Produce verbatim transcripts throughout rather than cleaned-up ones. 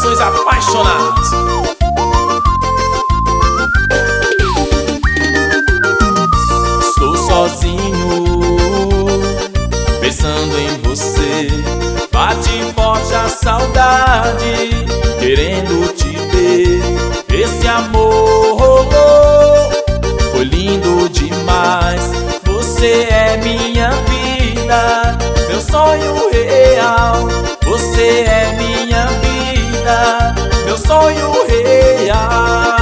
Corações apaixonados. Estou sozinho, pensando em você. Bate forte a saudade, querendo te ver. Esse amor rolou, foi lindo demais. Você é minha vida, meu sonho real. Você é minha vida, meu sonho real.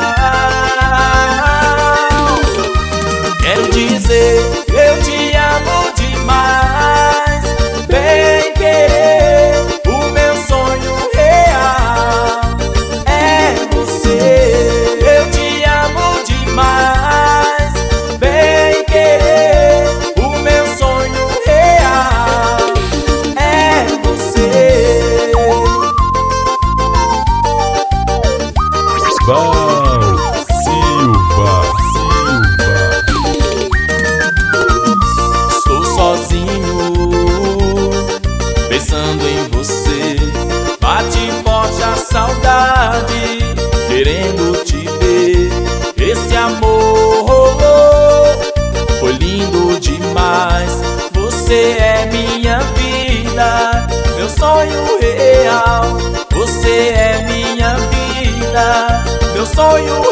Quero dizer, eu te amo demais. Vem querer, o meu sonho real é você. Eu te amo demais. Vem querer, o meu sonho real é você. Val Silva, Silva. Estou sozinho, pensando em você. Bate forte a saudade, querendo te ver. Esse amor rolou, foi lindo demais. Você é minha vida, meu sonho real. Você é minha vida, meu sonho